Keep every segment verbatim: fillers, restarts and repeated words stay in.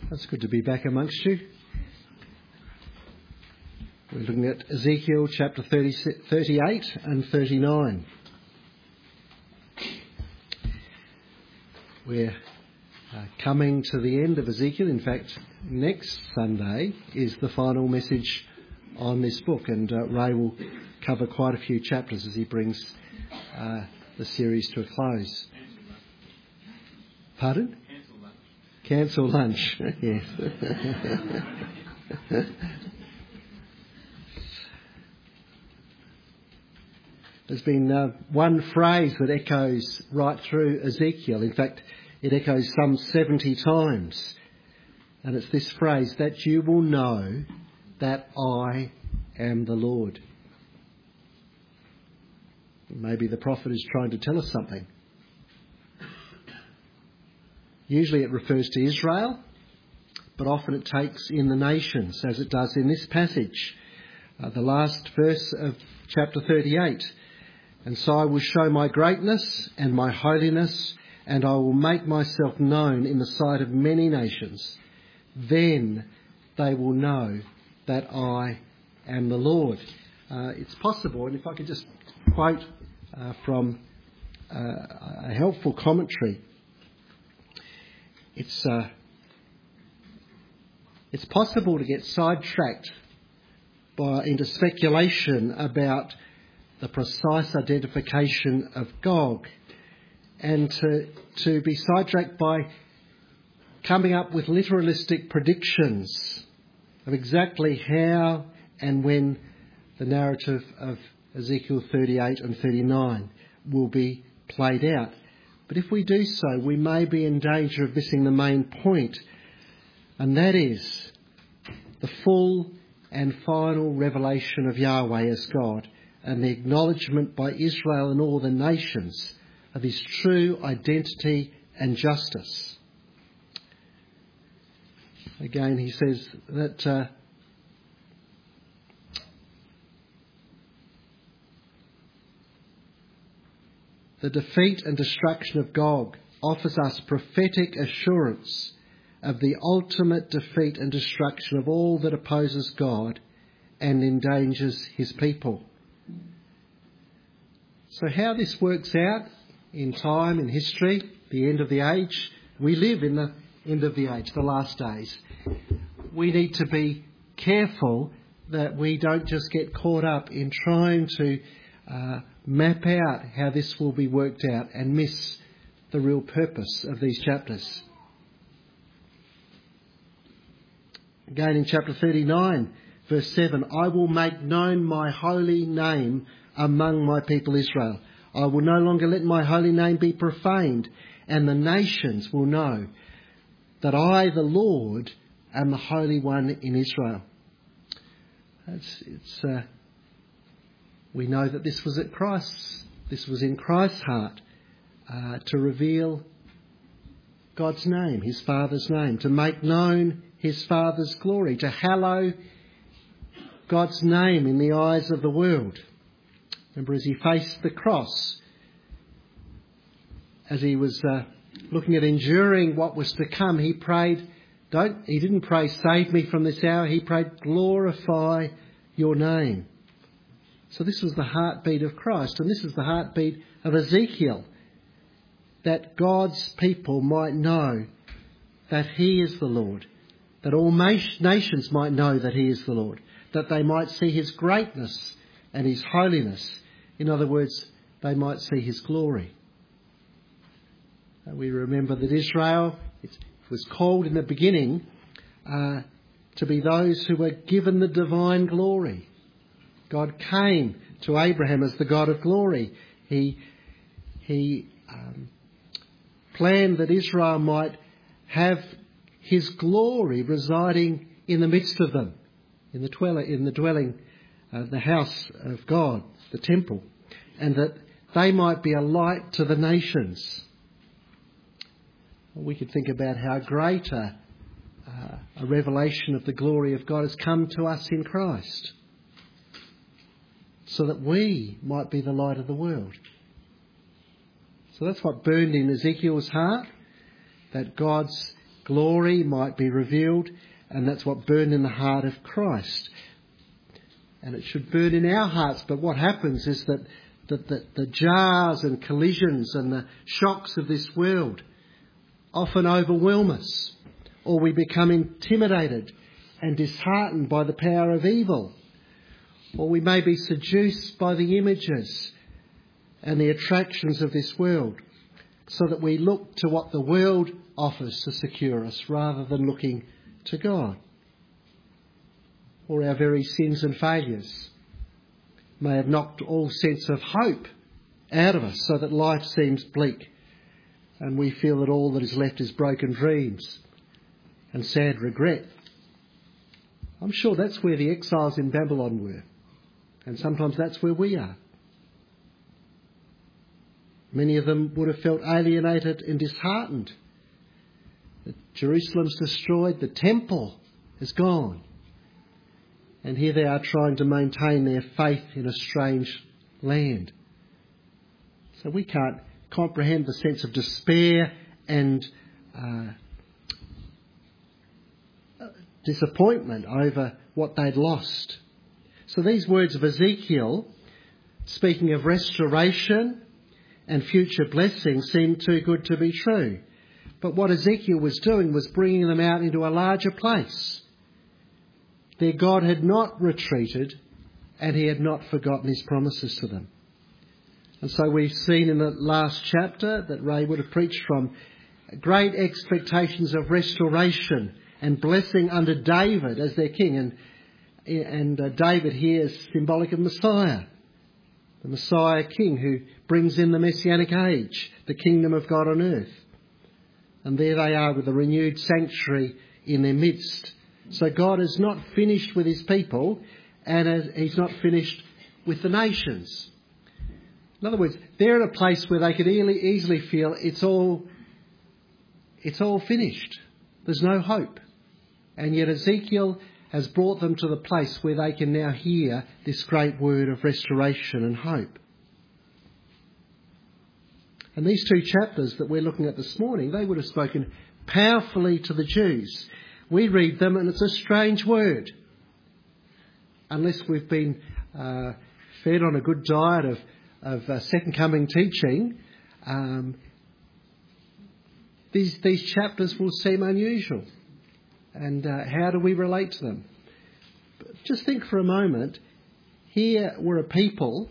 It's good to be back amongst you. We're looking at Ezekiel chapter thirty, thirty-eight and thirty-nine. We're uh, coming to the end of Ezekiel. In fact, next Sunday is the final message on this book, and uh, Ray will cover quite a few chapters as he brings uh, the series to a close. Pardon? Cancel lunch. Yes. There's been uh, one phrase that echoes right through Ezekiel. In fact, it echoes some seventy times. And it's this phrase, that you will know that I am the Lord. Maybe the prophet is trying to tell us something. Usually it refers to Israel, but often it takes in the nations, as it does in this passage. Uh, the last verse of chapter thirty-eight. And so I will show my greatness and my holiness, and I will make myself known in the sight of many nations. Then they will know that I am the Lord. Uh, it's possible, and if I could just quote uh, from uh, a helpful commentary. It's uh, it's possible to get sidetracked by into speculation about the precise identification of Gog, and to to be sidetracked by coming up with literalistic predictions of exactly how and when the narrative of Ezekiel thirty-eight and thirty-nine will be played out. But if we do so, we may be in danger of missing the main point, and that is the full and final revelation of Yahweh as God, and the acknowledgement by Israel and all the nations of his true identity and justice. Again, he says that uh, the defeat and destruction of Gog offers us prophetic assurance of the ultimate defeat and destruction of all that opposes God and endangers his people. So how this works out in time, in history, the end of the age, we live in the end of the age, the last days. We need to be careful that we don't just get caught up in trying to uh, map out how this will be worked out and miss the real purpose of these chapters. Again in chapter thirty-nine, verse seven, I will make known my holy name among my people Israel. I will no longer let my holy name be profaned, and the nations will know that I, the Lord, am the Holy One in Israel. It's, it's, uh, we know that this was at Christ's, this was in Christ's heart, uh, to reveal God's name, his Father's name, to make known his Father's glory, to hallow God's name in the eyes of the world. Remember, as he faced the cross, as he was uh, looking at enduring what was to come, he prayed, don't, he didn't pray, save me from this hour, he prayed, glorify your name. So this was the heartbeat of Christ, and this is the heartbeat of Ezekiel, that God's people might know that he is the Lord, that all nations might know that he is the Lord, that they might see his greatness and his holiness. In other words, they might see his glory. We remember that Israel was called in the beginning uh, to be those who were given the divine glory. God came to Abraham as the God of glory. He, he um, planned that Israel might have his glory residing in the midst of them, in the dwelling, in the dwelling, uh, the house of God, the temple, and that they might be a light to the nations. We could think about how great a, uh, a revelation of the glory of God has come to us in Christ, so that we might be the light of the world. So that's what burned in Ezekiel's heart, that God's glory might be revealed, and that's what burned in the heart of Christ. And it should burn in our hearts, but what happens is that, that, that the jars and collisions and the shocks of this world often overwhelm us, or we become intimidated and disheartened by the power of evil, or we may be seduced by the images and the attractions of this world, so that we look to what the world offers to secure us rather than looking to God. Or our very sins and failures may have knocked all sense of hope out of us, so that life seems bleak and we feel that all that is left is broken dreams and sad regret. I'm sure that's where the exiles in Babylon were, and sometimes that's where we are. Many of them would have felt alienated and disheartened. Jerusalem's destroyed, the temple is gone. And here they are trying to maintain their faith in a strange land. So we can't comprehend the sense of despair and uh, disappointment over what they'd lost. So these words of Ezekiel, speaking of restoration and future blessing, seem too good to be true. But what Ezekiel was doing was bringing them out into a larger place. Their God had not retreated, and he had not forgotten his promises to them. And so we've seen in the last chapter that Ray would have preached from great expectations of restoration and blessing under David as their king. And, and uh, David here is symbolic of Messiah, the Messiah king who brings in the Messianic age, the kingdom of God on earth. And there they are with a renewed sanctuary in their midst. So God is not finished with his people, and he's not finished with the nations. In other words, they're in a place where they could easily feel it's all, it's all finished. There's no hope. And yet Ezekiel has brought them to the place where they can now hear this great word of restoration and hope. And these two chapters that we're looking at this morning, they would have spoken powerfully to the Jews. We read them and it's a strange word. Unless we've been uh, fed on a good diet of, of uh, second coming teaching, um, these, these chapters will seem unusual. And uh, how do we relate to them? But just think for a moment. Here were a people,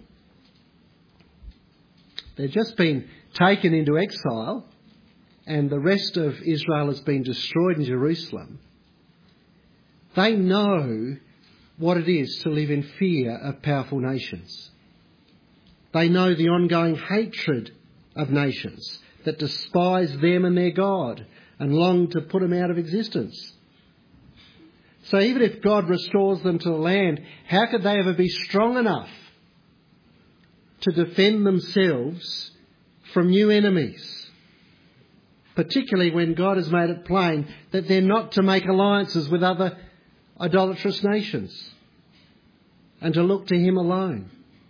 they've just been taken into exile, and the rest of Israel has been destroyed in Jerusalem. They know what it is to live in fear of powerful nations. They know the ongoing hatred of nations that despise them and their God and long to put them out of existence. So even if God restores them to the land, how could they ever be strong enough to defend themselves from new enemies? Particularly when God has made it plain that they're not to make alliances with other idolatrous nations and to look to him alone.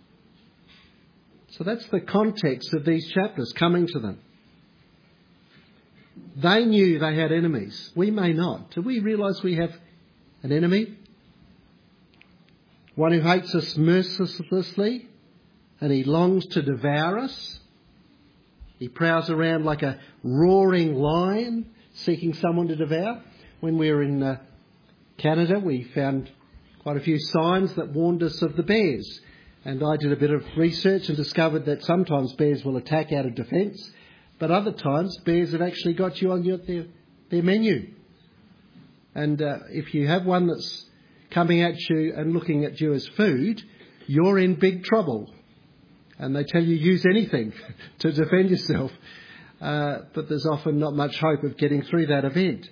So that's the context of these chapters coming to them. They knew they had enemies. We may not. Do we realise we have an enemy? One who hates us mercilessly and he longs to devour us. He prowls around like a roaring lion seeking someone to devour. When we were in uh, Canada, we found quite a few signs that warned us of the bears. And I did a bit of research and discovered that sometimes bears will attack out of defence, but other times bears have actually got you on your, their, their menu. And uh, if you have one that's coming at you and looking at you as food, you're in big trouble. And they tell you use anything to defend yourself. Uh, but there's often not much hope of getting through that event.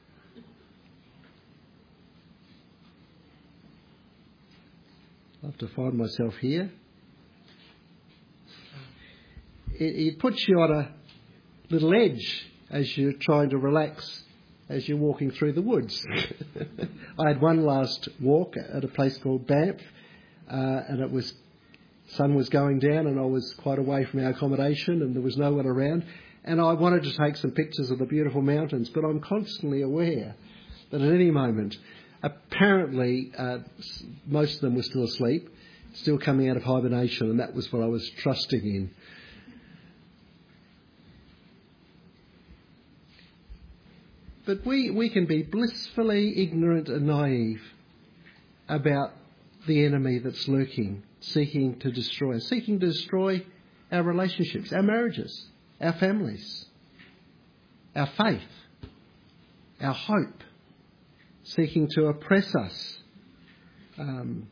I love to find myself here. It, it puts you on a little edge as you're trying to relax as you're walking through the woods. I had one last walk at a place called Banff, uh, and it was sun was going down and I was quite away from our accommodation and there was no one around, and I wanted to take some pictures of the beautiful mountains, but I'm constantly aware that at any moment, apparently uh, most of them were still asleep, still coming out of hibernation, and that was what I was trusting in. But we, we can be blissfully ignorant and naive about the enemy that's lurking, seeking to destroy us, seeking to destroy our relationships, our marriages, our families, our faith, our hope, seeking to oppress us. Um,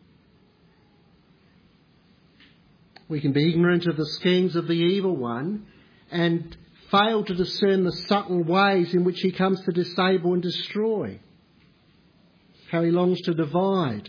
we can be ignorant of the schemes of the evil one and fail to discern the subtle ways in which he comes to disable and destroy, how he longs to divide.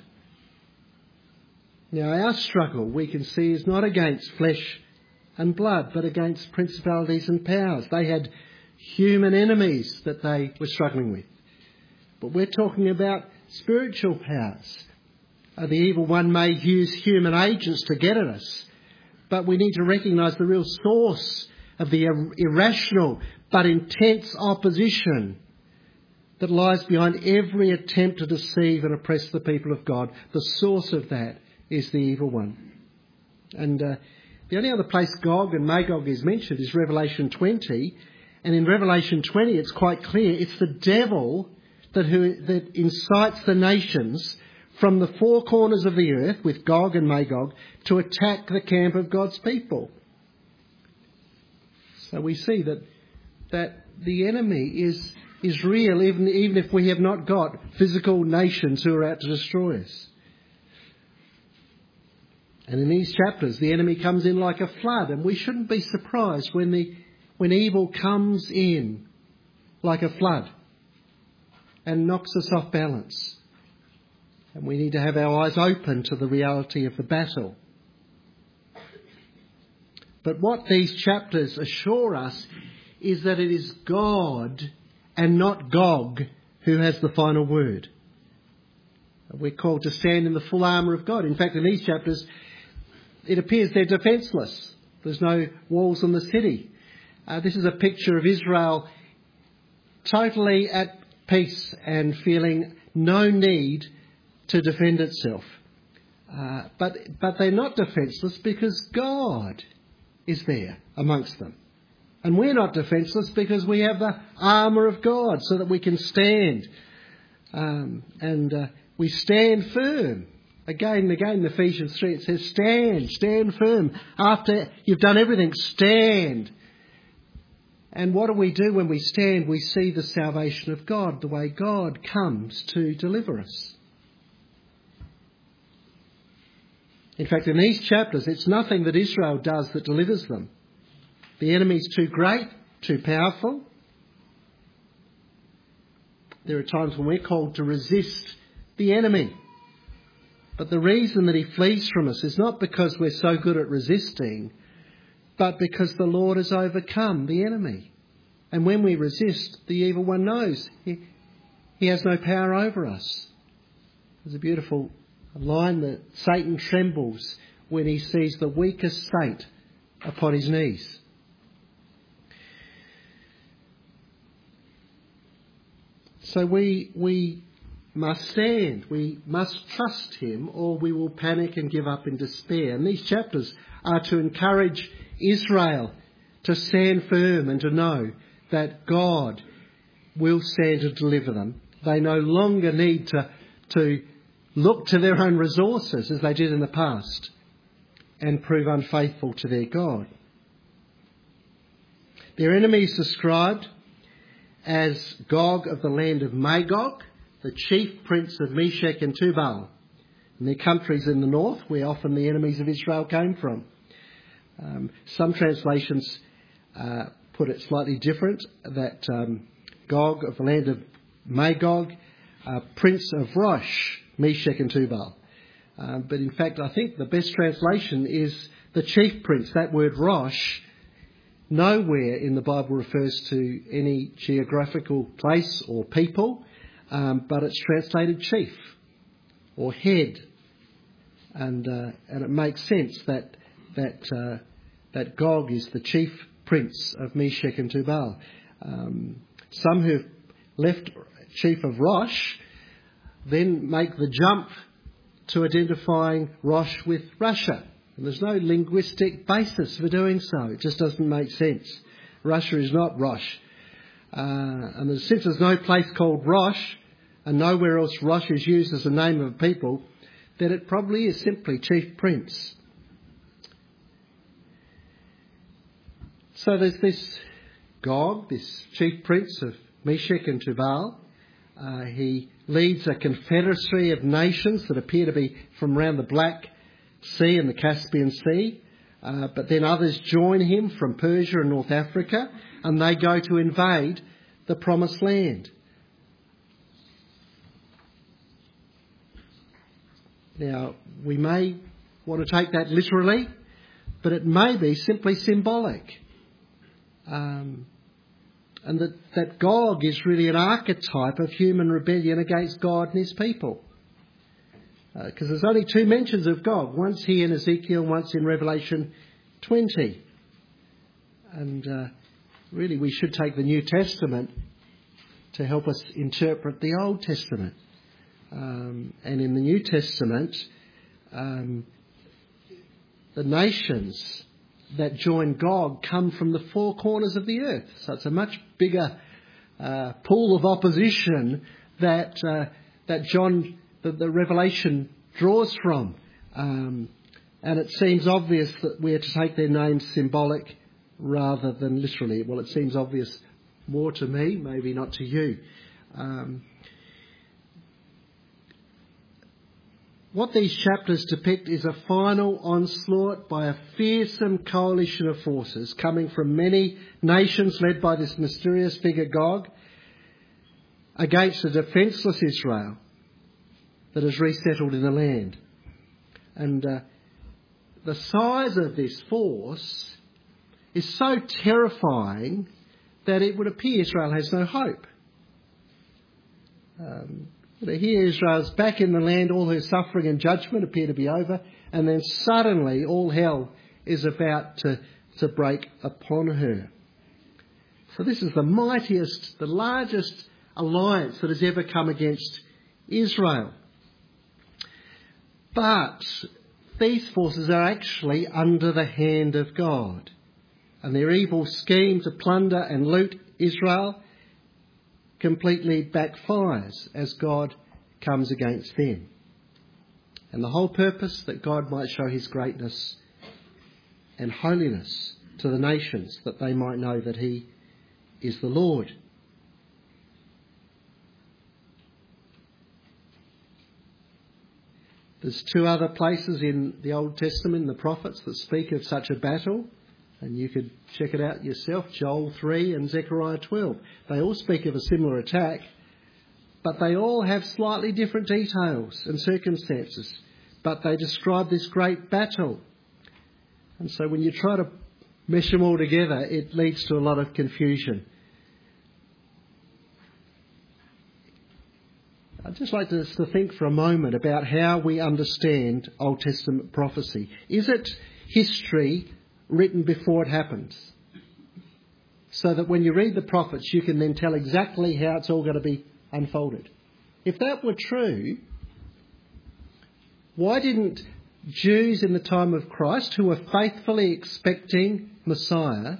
Now, our struggle, we can see, is not against flesh and blood, but against principalities and powers. They had human enemies that they were struggling with. But we're talking about spiritual powers. Uh, the evil one may use human agents to get at us, but we need to recognise the real source of the ir- irrational but intense opposition that lies behind every attempt to deceive and oppress the people of God. The source of that is the evil one. And uh, the only other place Gog and Magog is mentioned is Revelation twenty. And in Revelation twenty, it's quite clear it's the devil that, who, that incites the nations from the four corners of the earth with Gog and Magog to attack the camp of God's people. So we see that that the enemy is is real, even, even if we have not got physical nations who are out to destroy us. And in these chapters, the enemy comes in like a flood, and we shouldn't be surprised when the when evil comes in like a flood and knocks us off balance. And we need to have our eyes open to the reality of the battle. But what these chapters assure us is that it is God and not Gog who has the final word. We're called to stand in the full armour of God. In fact, in these chapters, it appears they're defenceless. There's no walls in the city. Uh, this is a picture of Israel totally at peace and feeling no need to defend itself. Uh, but but they're not defenceless because God is there amongst them. And we're not defenceless because we have the armour of God so that we can stand. Um, and uh, we stand firm. Again and again in Ephesians three it says stand, stand firm. After you've done everything, stand. And what do we do when we stand? We see the salvation of God, the way God comes to deliver us. In fact, in these chapters, it's nothing that Israel does that delivers them. The enemy's too great, too powerful. There are times when we're called to resist the enemy. But the reason that he flees from us is not because we're so good at resisting, but because the Lord has overcome the enemy. And when we resist, the evil one knows he, he has no power over us. There's a beautiful line that Satan trembles when he sees the weakest saint upon his knees. So we we must stand. We must trust him, or we will panic and give up in despair. And these chapters are to encourage Israel to stand firm and to know that God will stand to deliver them. They no longer need to, to look to their own resources as they did in the past and prove unfaithful to their God. Their enemy is described as Gog of the land of Magog, the chief prince of Meshech and Tubal, and their countries in the north, where often the enemies of Israel came from. Um, some translations uh, put it slightly different, that um, Gog of the land of Magog, uh, prince of Rosh, Meshech and Tubal. Uh, but in fact, I think the best translation is the chief prince. That word Rosh nowhere in the Bible refers to any geographical place or people, um, but it's translated chief or head, and uh, and it makes sense that that uh, that Gog is the chief prince of Meshech and Tubal. Um, some who've left chief of Rosh then make the jump to identifying Rosh with Russia. And there's no linguistic basis for doing so. It just doesn't make sense. Russia is not Rosh. Uh, and since there's no place called Rosh, and nowhere else Rosh is used as the name of a people, then it probably is simply chief prince. So there's this Gog, this chief prince of Meshech and Tubal. Uh, he leads a confederacy of nations that appear to be from around the Black Sea and the Caspian Sea. Uh, but then others join him from Persia and North Africa, and they go to invade the Promised Land. Now, we may want to take that literally, but it may be simply symbolic. Um, and that, that Gog is really an archetype of human rebellion against God and his people. Because uh, there's only two mentions of Gog, once here in Ezekiel, once in Revelation twenty. And uh, really we should take the New Testament to help us interpret the Old Testament. Um, and in the New Testament, um, the nations that join Gog come from the four corners of the earth. So it's a much bigger uh, pool of opposition that uh, that John, the, the Revelation draws from. Um, and it seems obvious that we are to take their names symbolic rather than literally. Well, it seems obvious more to me, maybe not to you. Um, What these chapters depict is a final onslaught by a fearsome coalition of forces coming from many nations led by this mysterious figure Gog against a defenceless Israel that is resettled in the land. And uh, the size of this force is so terrifying that it would appear Israel has no hope. Um, Here Israel's back in the land, all her suffering and judgment appear to be over, and then suddenly all hell is about to, to break upon her. So this is the mightiest, the largest alliance that has ever come against Israel. But these forces are actually under the hand of God, and their evil scheme to plunder and loot Israel completely backfires as God comes against them. And the whole purpose that God might show his greatness and holiness to the nations, that they might know that he is the Lord. There's two other places in the Old Testament, in the prophets, that speak of such a battle. And you could check it out yourself, Joel three and Zechariah twelve. They all speak of a similar attack, but they all have slightly different details and circumstances. But they describe this great battle. And so when you try to mesh them all together, it leads to a lot of confusion. I'd just like us to think for a moment about how we understand Old Testament prophecy. Is it history written before it happens, so that when you read the prophets you can then tell exactly how it's all going to be unfolded? If that were true, why didn't Jews in the time of Christ, who were faithfully expecting Messiah,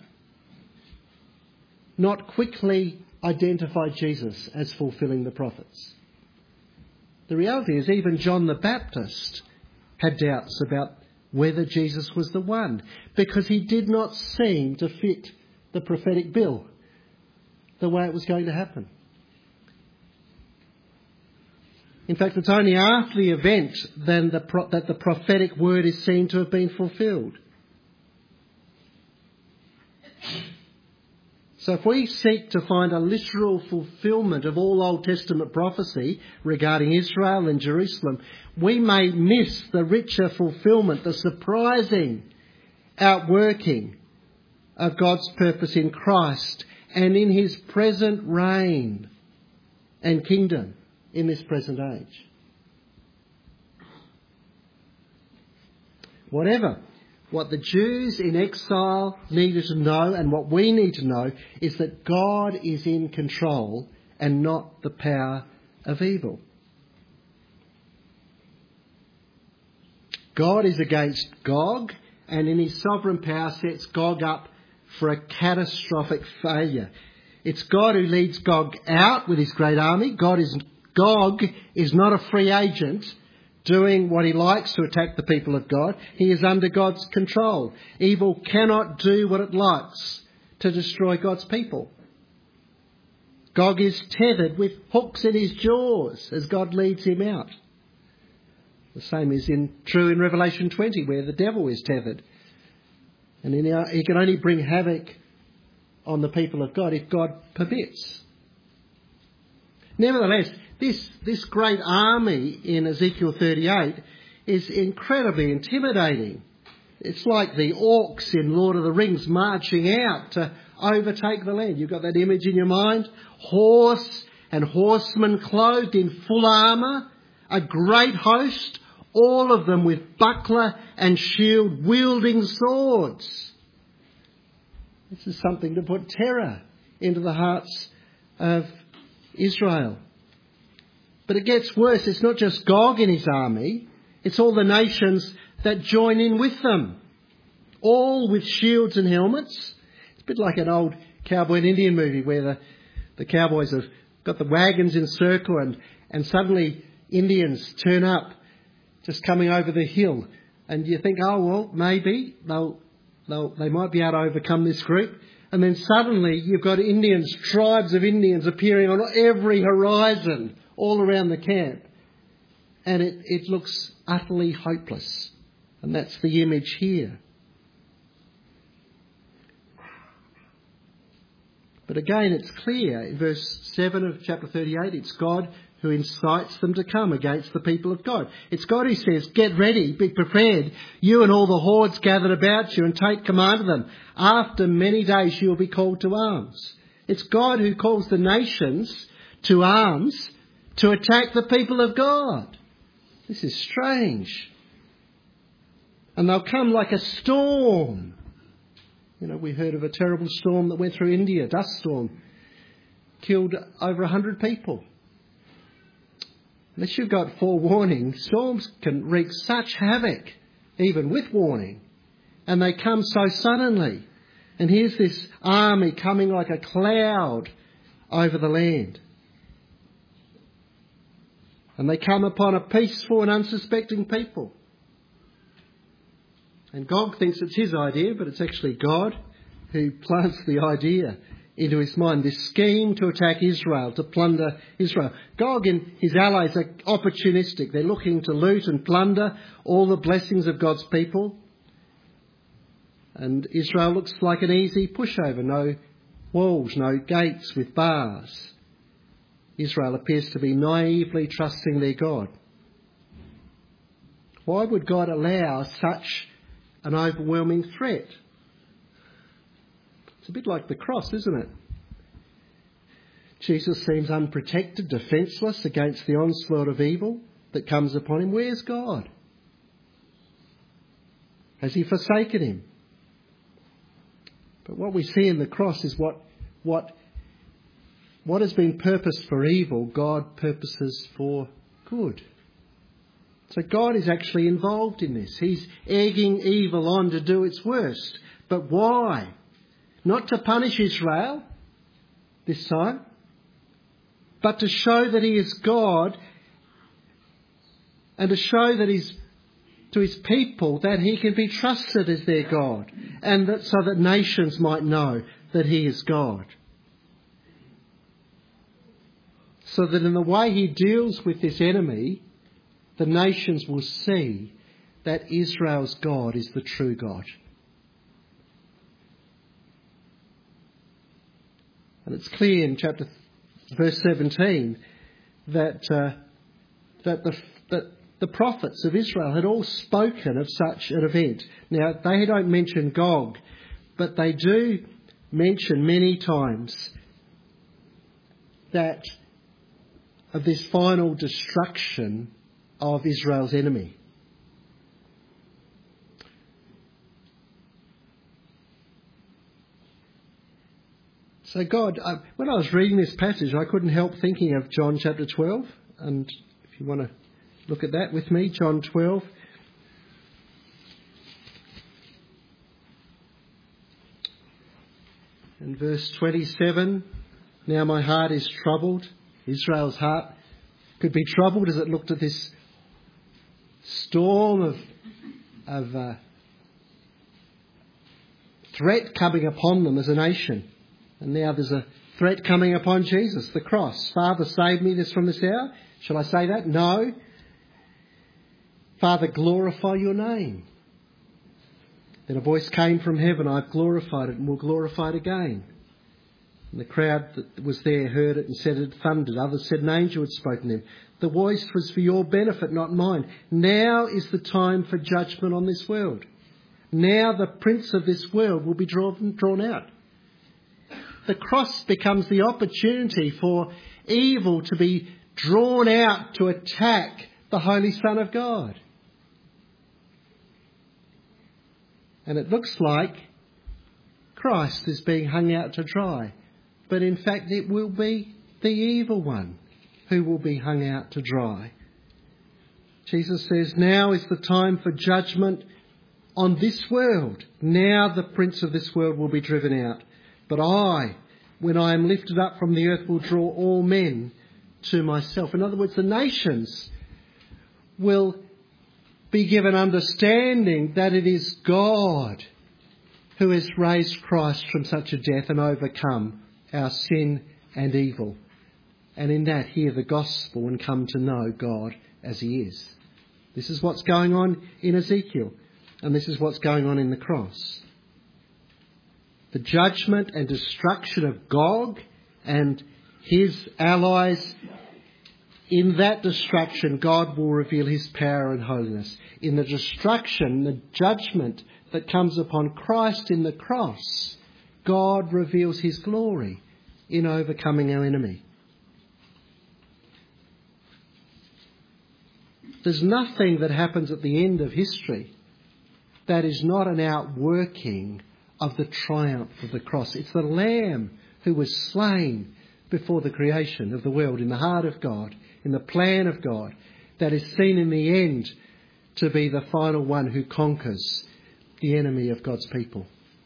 not quickly identify Jesus as fulfilling the prophets? The reality is even John the Baptist had doubts about whether Jesus was the one, because he did not seem to fit the prophetic bill, the way it was going to happen. In fact, it's only after the event then the pro- that the prophetic word is seen to have been fulfilled. So if we seek to find a literal fulfilment of all Old Testament prophecy regarding Israel and Jerusalem, we may miss the richer fulfilment, the surprising outworking of God's purpose in Christ and in his present reign and kingdom in this present age. Whatever What the Jews in exile needed to know, and what we need to know, is that God is in control and not the power of evil. God is against Gog, and in his sovereign power sets Gog up for a catastrophic failure. It's God who leads Gog out with his great army. God is, Gog is not a free agent doing what he likes to attack the people of God. He is under God's control. Evil cannot do what it likes to destroy God's people. Gog is tethered with hooks in his jaws as God leads him out. The same is in, true in Revelation twenty, where the devil is tethered. And in our, he can only bring havoc on the people of God if God permits. Nevertheless, this, this great army in Ezekiel thirty-eight is incredibly intimidating. It's like the orcs in Lord of the Rings marching out to overtake the land. You've got that image in your mind? Horse and horsemen clothed in full armour, a great host, all of them with buckler and shield, wielding swords. This is something to put terror into the hearts of Israel. But it gets worse. It's not just Gog in his army. It's all the nations that join in with them, all with shields and helmets. It's a bit like an old cowboy and Indian movie where the, the cowboys have got the wagons in circle and, and suddenly Indians turn up just coming over the hill. And you think, oh, well, maybe they'll, they'll, they might be able to overcome this group. And then suddenly you've got Indians, tribes of Indians appearing on every horizon all around the camp. And it, it looks utterly hopeless. And that's the image here. But again, it's clear in verse seven of chapter thirty-eight, it's God who incites them to come against the people of God. It's God who says, get ready, be prepared, you and all the hordes gathered about you, and take command of them. After many days you will be called to arms. It's God who calls the nations to arms to attack the people of God. This is strange. And they'll come like a storm. You know, we heard of a terrible storm that went through India, dust storm, killed over a hundred people. Unless you've got forewarning, storms can wreak such havoc, even with warning. And they come so suddenly. And here's this army coming like a cloud over the land. And they come upon a peaceful and unsuspecting people. And Gog thinks it's his idea, but it's actually God who plants the idea into his mind, this scheme to attack Israel, to plunder Israel. Gog and his allies are opportunistic. They're looking to loot and plunder all the blessings of God's people. And Israel looks like an easy pushover. No walls, no gates with bars. Israel appears to be naively trusting their God. Why would God allow such an overwhelming threat? It's a bit like the cross, isn't it? Jesus seems unprotected, defenceless against the onslaught of evil that comes upon him. Where's God? Has he forsaken him? But what we see in the cross is what, what, what has been purposed for evil, God purposes for good. So God is actually involved in this. He's egging evil on to do its worst. But why? Not to punish Israel this time, but to show that he is God and to show that he's to his people that he can be trusted as their God, and that so that nations might know that he is God. So that in the way he deals with this enemy, the nations will see that Israel's God is the true God. And it's clear in chapter verse seventeen that uh, that the that the prophets of Israel had all spoken of such an event. Now they don't mention Gog, but they do mention many times that of this final destruction of Israel's enemy. So God, uh, when I was reading this passage, I couldn't help thinking of John chapter twelve. And if you want to look at that with me, John twelve. And verse twenty-seven, now my heart is troubled. Israel's heart could be troubled as it looked at this storm of, of uh, threat coming upon them as a nation. And now there's a threat coming upon Jesus, the cross. Father, save me this from this hour. Shall I say that? No. Father, glorify your name. Then a voice came from heaven, I've glorified it and will glorify it again. And the crowd that was there heard it and said it thundered. Others said an angel had spoken to him. The voice was for your benefit, not mine. Now is the time for judgment on this world. Now the prince of this world will be drawn, drawn out. The cross becomes the opportunity for evil to be drawn out to attack the Holy Son of God. And it looks like Christ is being hung out to dry. But in fact it will be the evil one who will be hung out to dry. Jesus says, now is the time for judgment on this world. Now the prince of this world will be driven out. But I, when I am lifted up from the earth, will draw all men to myself. In other words, the nations will be given understanding that it is God who has raised Christ from such a death and overcome our sin and evil. And in that, hear the gospel and come to know God as he is. This is what's going on in Ezekiel, and this is what's going on in the cross. The judgment and destruction of Gog and his allies. In that destruction, God will reveal his power and holiness. In the destruction, the judgment that comes upon Christ in the cross, God reveals his glory in overcoming our enemy. There's nothing that happens at the end of history that is not an outworking of the triumph of the cross. It's the Lamb who was slain before the creation of the world in the heart of God, in the plan of God, that is seen in the end to be the final one who conquers the enemy of God's people.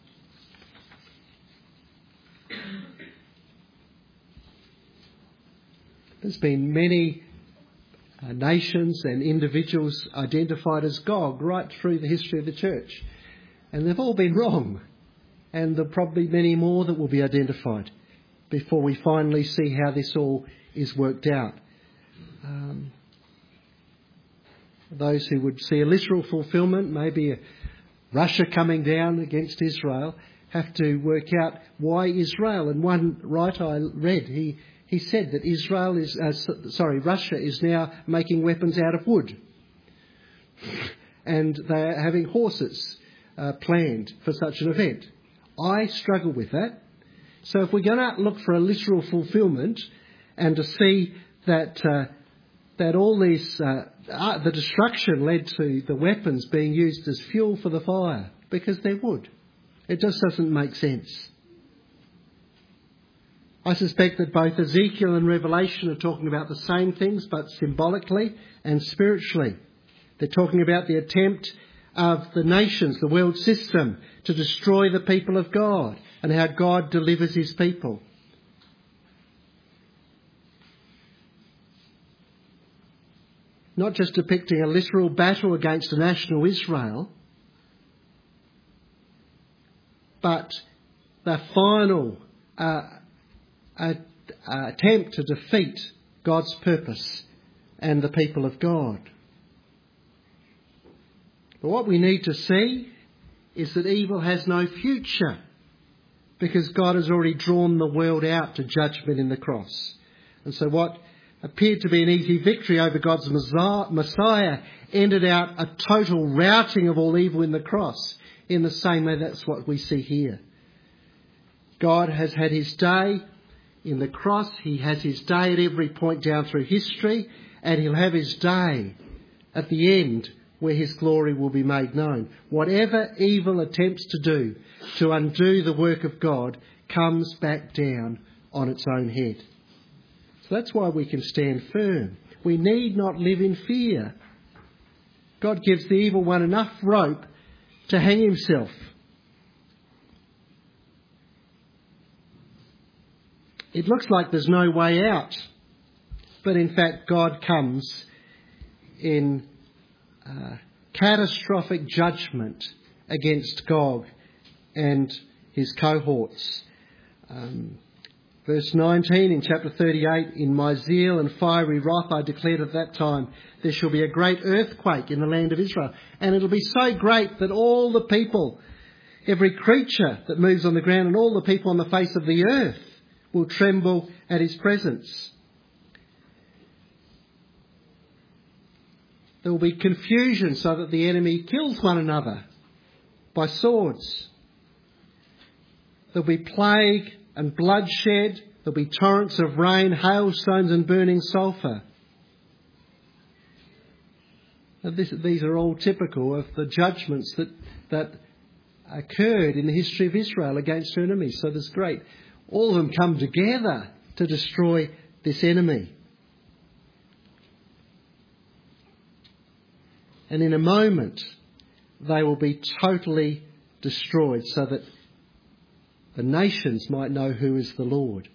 There's been many uh, nations and individuals identified as Gog right through the history of the church. And they've all been wrong. And there are probably many more that will be identified before we finally see how this all is worked out. Um, those who would see a literal fulfilment, maybe a Russia coming down against Israel, have to work out why Israel. And one writer I read, he, he said that Israel is, uh, sorry, Russia is now making weapons out of wood. And they're having horses uh, planned for such an event. I struggle with that. So if we're going to look for a literal fulfilment and to see that uh, that all these, uh, uh, the destruction led to the weapons being used as fuel for the fire, because they're wood. It just doesn't make sense. I suspect that both Ezekiel and Revelation are talking about the same things, but symbolically and spiritually. They're talking about the attempt of the nations, the world system, to destroy the people of God and how God delivers his people. Not just depicting a literal battle against a national Israel, but the final uh, uh, attempt to defeat God's purpose and the people of God. But what we need to see is that evil has no future, because God has already drawn the world out to judgment in the cross. And so what appeared to be an easy victory over God's Messiah ended out a total routing of all evil in the cross. In the same way, that's what we see here. God has had his day in the cross. He has his day at every point down through history, and he'll have his day at the end where his glory will be made known. Whatever evil attempts to do to undo the work of God comes back down on its own head. So that's why we can stand firm. We need not live in fear. God gives the evil one enough rope to hang himself. It looks like there's no way out, but in fact God comes in uh, catastrophic judgment against Gog and his cohorts. Um, verse nineteen in chapter thirty-eight, in my zeal and fiery wrath I declared at that time, there shall be a great earthquake in the land of Israel. And it'll be so great that all the people, every creature that moves on the ground and all the people on the face of the earth will tremble at his presence. There will be confusion so that the enemy kills one another by swords. There'll be plague and bloodshed. There'll be torrents of rain, hailstones and burning sulphur. Now this, these are all typical of the judgments that, that occurred in the history of Israel against her enemies. So there's great. All of them come together to destroy this enemy. And in a moment, they will be totally destroyed so that the nations might know who is the Lord.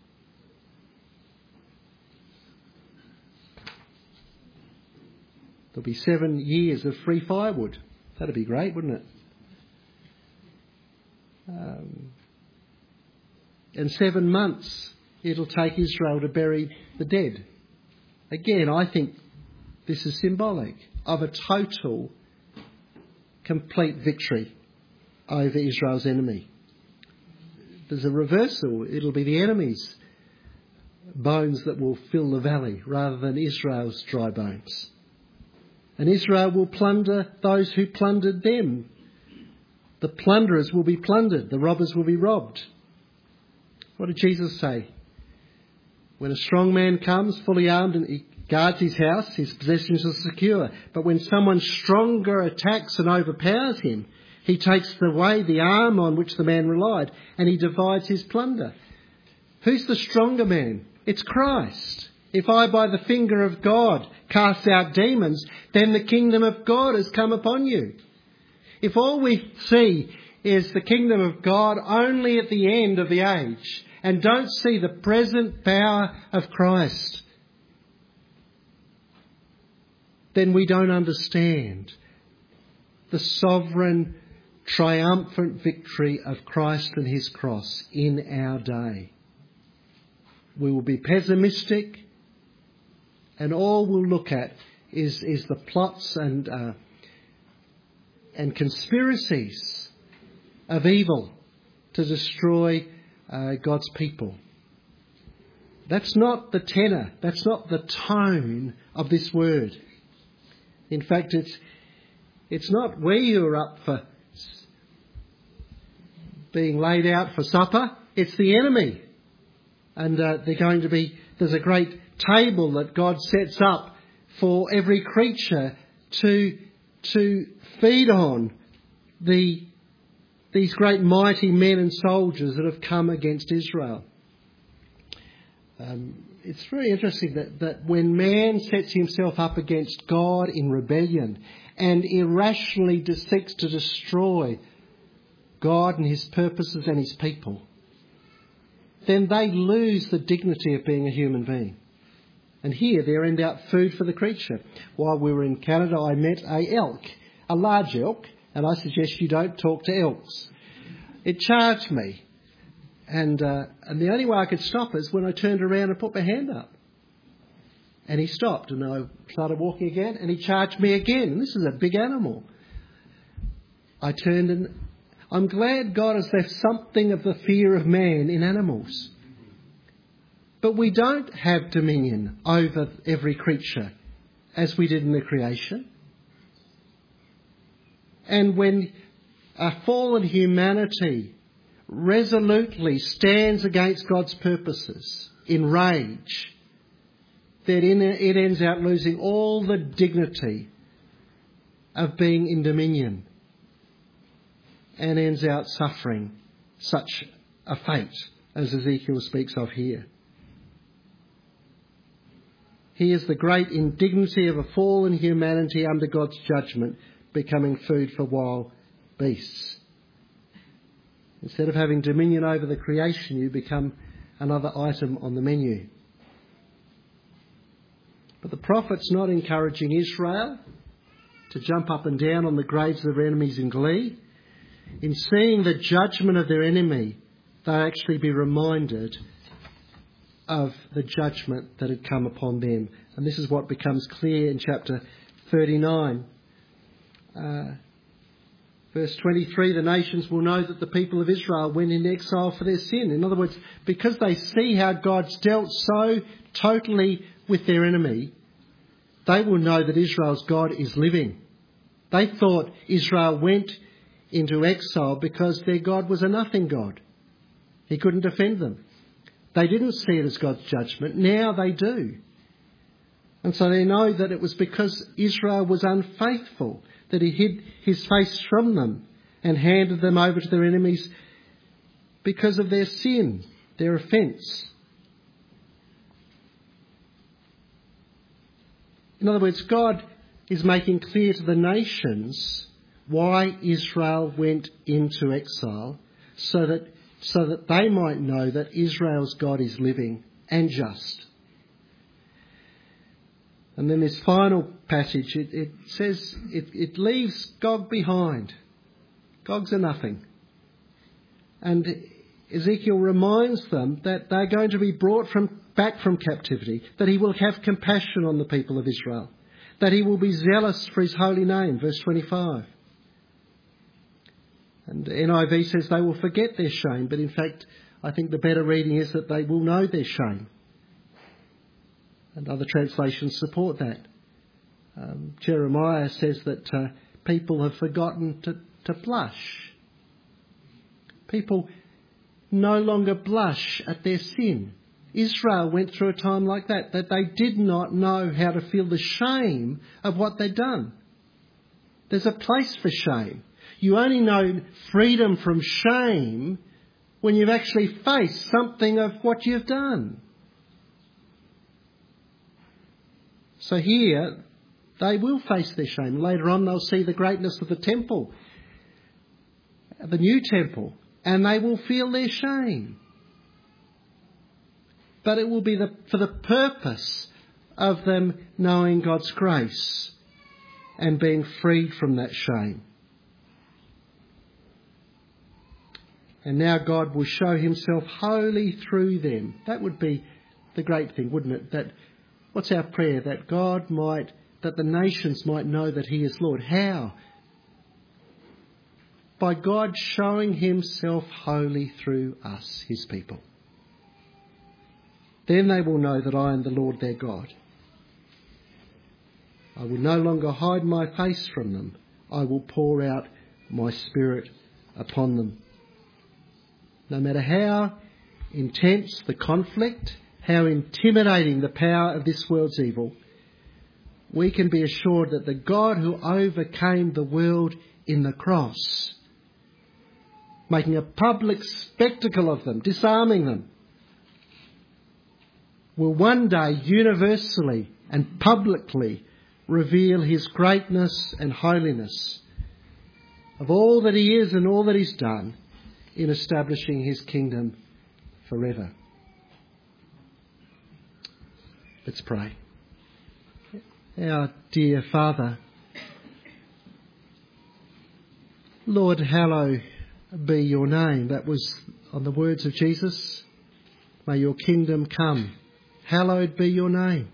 There'll be seven years of free firewood. That'd be great, wouldn't it? Um, and seven months it'll take Israel to bury the dead. Again, I think this is symbolic of a total, complete victory over Israel's enemy. There's a reversal. It'll be the enemy's bones that will fill the valley rather than Israel's dry bones. And Israel will plunder those who plundered them. The plunderers will be plundered. The robbers will be robbed. What did Jesus say? When a strong man comes, fully armed, and he guards his house, his possessions are secure. But when someone stronger attacks and overpowers him, he takes away the arm on which the man relied, and he divides his plunder. Who's the stronger man? It's Christ. If I by the finger of God cast out demons, then the kingdom of God has come upon you. If all we see is the kingdom of God only at the end of the age and don't see the present power of Christ, then we don't understand the sovereign, triumphant victory of Christ and his cross in our day. We will be pessimistic, and all we'll look at is, is the plots and uh, and conspiracies of evil to destroy uh, God's people. That's not the tenor, that's not the tone of this word. In fact, it's it's not we who are up for being laid out for supper, it's the enemy. And uh, they're going to be, there's a great table that God sets up for every creature to to feed on the these great mighty men and soldiers that have come against Israel. Um, it's very interesting that, that when man sets himself up against God in rebellion and irrationally seeks to destroy God and his purposes and his people, then they lose the dignity of being a human being. And here they're end out food for the creature. While we were in Canada, I met a elk, a large elk, and I suggest you don't talk to elks. It charged me. And uh, and the only way I could stop is when I turned around and put my hand up. And he stopped, and I started walking again, and he charged me again. And this is a big animal. I turned, and I'm glad God has left something of the fear of man in animals. But we don't have dominion over every creature as we did in the creation. And when a fallen humanity resolutely stands against God's purposes in rage, then it ends out losing all the dignity of being in dominion and ends out suffering such a fate, as Ezekiel speaks of here. He is the great indignity of a fallen humanity under God's judgment, becoming food for wild beasts. Instead of having dominion over the creation, you become another item on the menu. But the prophet's not encouraging Israel to jump up and down on the graves of their enemies in glee. In seeing the judgment of their enemy, they'll actually be reminded of the judgment that had come upon them. And this is what becomes clear in chapter thirty-nine. Uh, verse twenty-three, the nations will know that the people of Israel went in exile for their sin. In other words, because they see how God's dealt so totally with their enemy, they will know that Israel's God is living. They thought Israel went into exile because their God was a nothing God. He couldn't defend them. They didn't see it as God's judgment. Now they do. And so they know that it was because Israel was unfaithful that he hid his face from them and handed them over to their enemies because of their sin, their offence. In other words, God is making clear to the nations why Israel went into exile, so that so that they might know that Israel's God is living and just. And then this final passage, it, it says it, it leaves Gog behind. Gog's a nothing. And Ezekiel reminds them that they're going to be brought from back from captivity, that he will have compassion on the people of Israel, that he will be zealous for his holy name, verse twenty-five. And N I V says they will forget their shame, but in fact, I think the better reading is that they will know their shame. And other translations support that. Um, Jeremiah says that uh, people have forgotten to, to blush. People no longer blush at their sin. Israel went through a time like that, that they did not know how to feel the shame of what they'd done. There's a place for shame. You only know freedom from shame when you've actually faced something of what you've done. So here, they will face their shame. Later on, they'll see the greatness of the temple, the new temple, and they will feel their shame. But it will be the, for the purpose of them knowing God's grace and being freed from that shame. And now God will show himself holy through them. That would be the great thing, wouldn't it? That what's our prayer? That God might, that the nations might know that he is Lord. How? By God showing himself holy through us, his people. Then they will know that I am the Lord their God. I will no longer hide my face from them. I will pour out my spirit upon them. No matter how intense the conflict, how intimidating the power of this world's evil, we can be assured that the God who overcame the world in the cross, making a public spectacle of them, disarming them, will one day universally and publicly reveal his greatness and holiness of all that he is and all that he's done in establishing his kingdom forever. Let's pray. Our dear Father, Lord, hallowed be your name. That was on the words of Jesus. May your kingdom come. Hallowed be your name.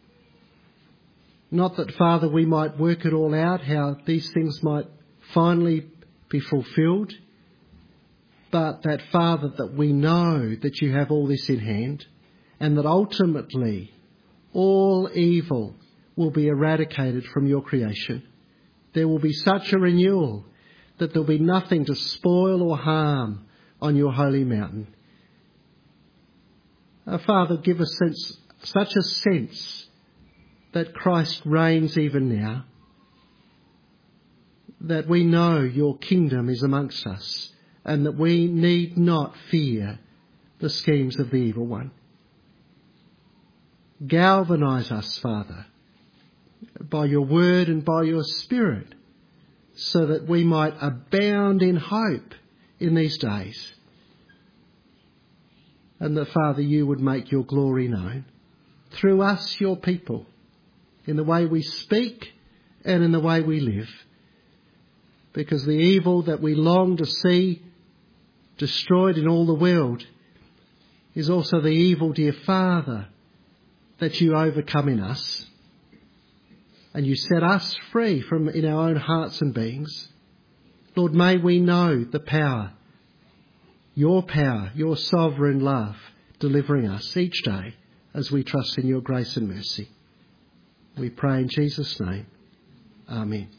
Not that, Father, we might work it all out, how these things might finally be fulfilled, but that, Father, that we know that you have all this in hand and that ultimately all evil will be eradicated from your creation. There will be such a renewal that there will be nothing to spoil or harm on your holy mountain. Uh, Father, give us sense, such a sense that Christ reigns even now, that we know your kingdom is amongst us, and that we need not fear the schemes of the evil one. Galvanise us, Father, by your word and by your Spirit, so that we might abound in hope in these days. And that, Father, you would make your glory known through us, your people, in the way we speak and in the way we live. Because the evil that we long to see destroyed in all the world is also the evil, dear Father, that you overcome in us. And you set us free from in our own hearts and beings. Lord, may we know the power, your power, your sovereign love, delivering us each day as we trust in your grace and mercy. We pray in Jesus' name. Amen.